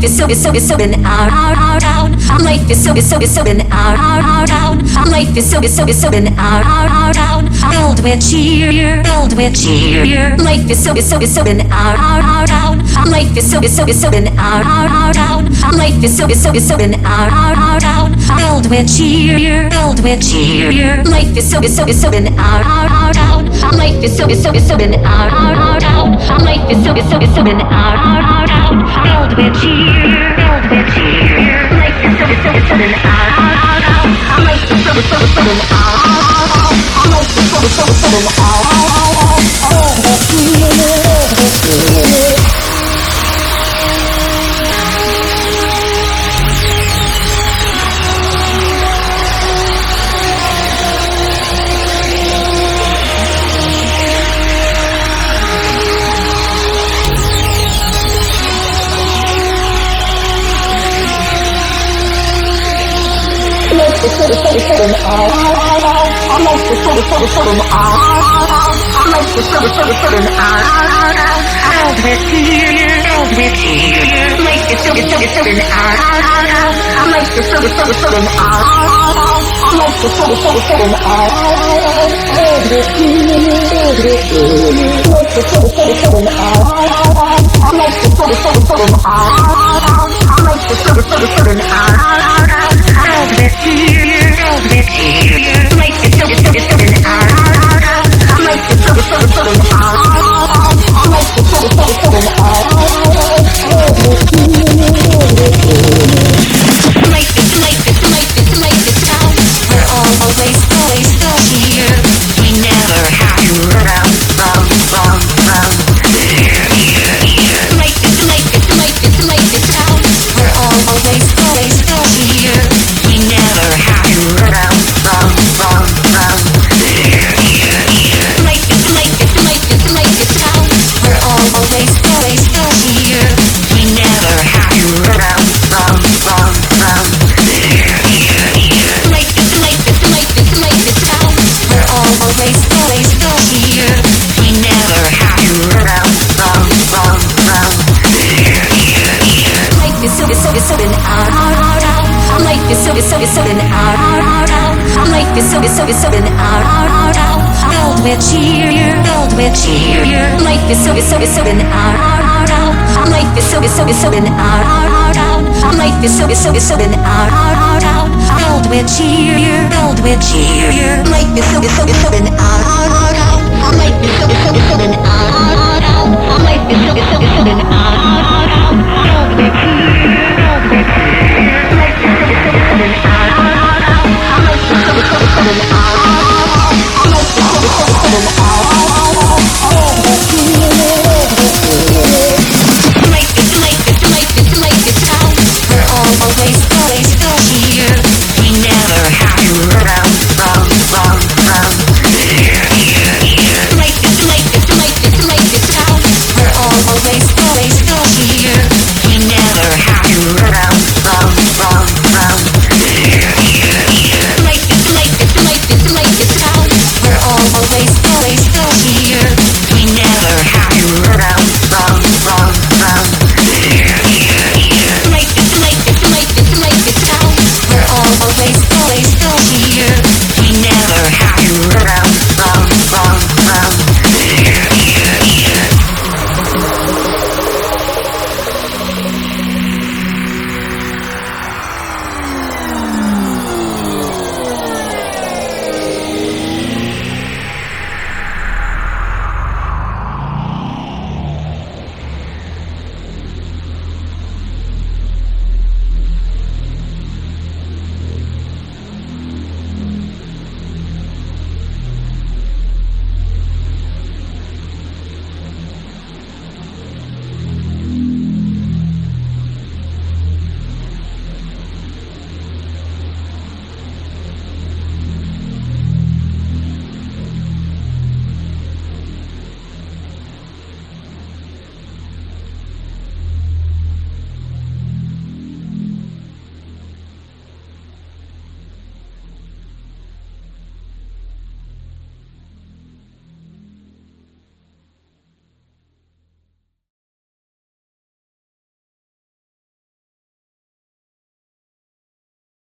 Life is so in our town. Life is so in our town. Life is so in our town. Filled with cheer, filled with cheer. Life is so in our town. Life is so in our town. Life is so in our town. Filled with cheer, filled with cheer. Life is so in our town. Life is so in our town. Life is so in our town. Filled with cheer, filled with cheer. Life is so in our town. Life is so in our town. Life is so in our town. Filled with cheer. Life is so in our town.